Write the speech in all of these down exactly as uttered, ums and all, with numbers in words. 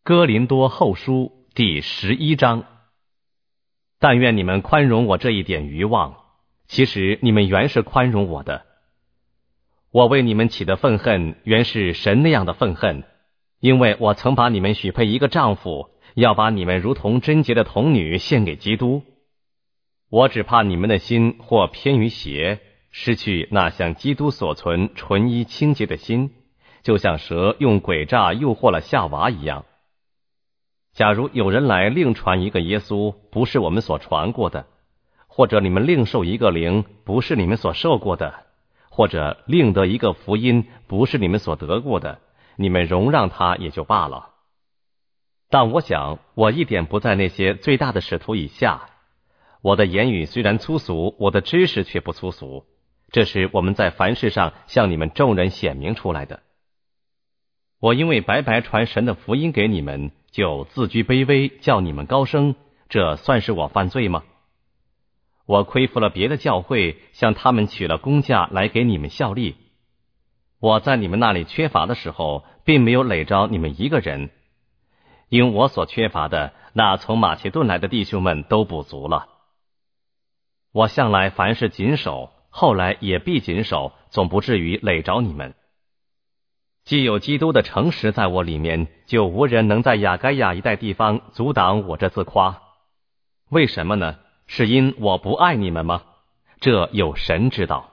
哥林多后书第十一章。但愿你们宽容我这一点愚妄，其实你们原是宽容我的。我为你们起的愤恨，原是神那样的愤恨，因为我曾把你们许配一个丈夫，要把你们如同贞洁的童女献给基督。我只怕你们的心或偏于邪，失去那像基督所存纯一清洁的心，就像蛇用诡诈诱惑了夏娃一样。假如有人来另传一个耶稣，不是我们所传过的，或者你们另受一个灵，不是你们所受过的，或者另得一个福音，不是你们所得过的，你们容让他也就罢了。但我想，我一点不在那些最大的使徒以下。我的言语虽然粗俗，我的知识却不粗俗，这是我们在凡事上向你们众人显明出来的。我因为白白传神的福音给你们，就自居卑微，叫你们高升，这算是我犯罪吗？我亏负了别的教会，向他们取了工价来给你们效力。我在你们那里缺乏的时候，并没有累着你们一个人，因我所缺乏的，那从马其顿来的弟兄们都补足了。我向来凡事谨守，后来也必谨守，总不至于累着你们。既有基督的诚实在我里面，就无人能在亚该亚一带地方阻挡我这自夸。为什么呢？是因我不爱你们吗？这有神知道。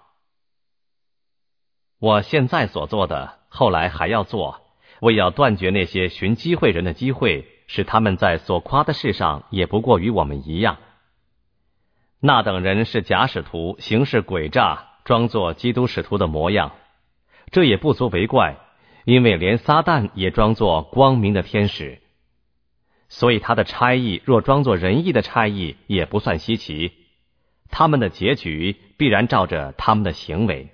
我现在所做的，后来还要做，为要断绝那些寻机会人的机会，使他们在所夸的事上也不过与我们一样。那等人是假使徒，行事诡诈，装作基督使徒的模样，这也不足为怪，因为连撒旦也装作光明的天使，所以他的差役若装作仁义的差役，也不算稀奇，他们的结局必然照着他们的行为。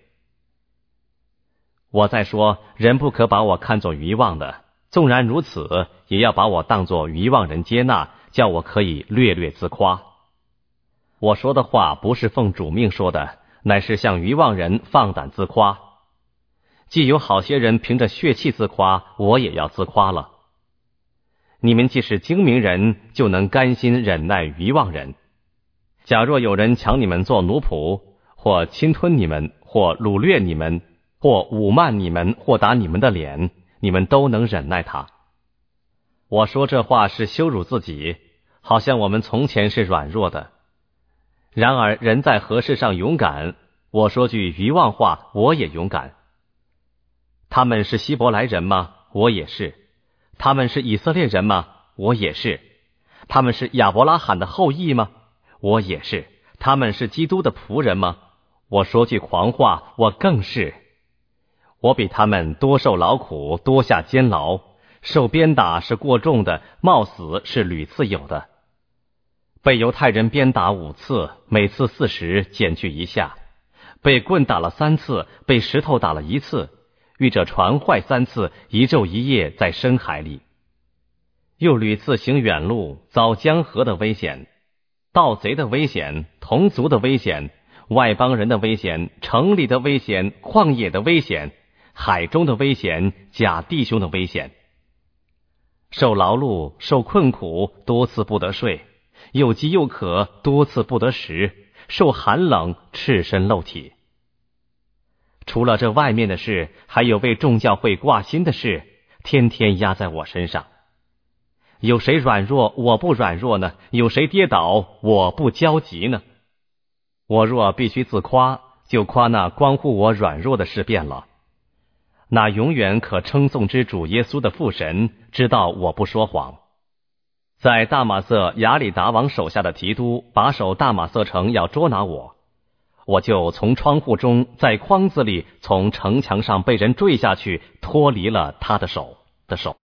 我再说，人不可把我看作愚妄的，纵然如此，也要把我当作愚妄人接纳，叫我可以略略自夸。我说的话不是奉主命说的，乃是向愚妄人放胆自夸。既有好些人凭着血气自夸，我也要自夸了。你们既是精明人，就能甘心忍耐愚妄人。假若有人抢你们做奴仆，或侵吞你们，或掳掠你们，或侮慢你们，或打你们的脸，你们都能忍耐他。我说这话是羞辱自己，好像我们从前是软弱的。然而人在何事上勇敢？我说句愚妄话，我也勇敢。他们是希伯来人吗？我也是。他们是以色列人吗？我也是。他们是亚伯拉罕的后裔吗？我也是。他们是基督的仆人吗？我说句狂话，我更是。我比他们多受劳苦，多下监牢，受鞭打是过重的，冒死是屡次有的。被犹太人鞭打五次，每次四十，减去一下；被棍打了三次，被石头打了一次；遇着船坏三次，一昼一夜在深海里。又屡次行远路，遭江河的危险，盗贼的危险，同族的危险，外邦人的危险，城里的危险，旷野的危险，海中的危险，假弟兄的危险。受劳碌，受困苦，多次不得睡，又饥又渴，多次不得食，受寒冷，赤身露体。除了这外面的事，还有为众教会挂心的事，天天压在我身上。有谁软弱，我不软弱呢？有谁跌倒，我不焦急呢？我若必须自夸，就夸那关乎我软弱的事变了。那永远可称颂之主耶稣的父神，知道我不说谎。在大马色亚里达王手下的提督把守大马色城，要捉拿我，我就从窗户中，在筐子里，从城墙上被人坠下去，脱离了他的手的手。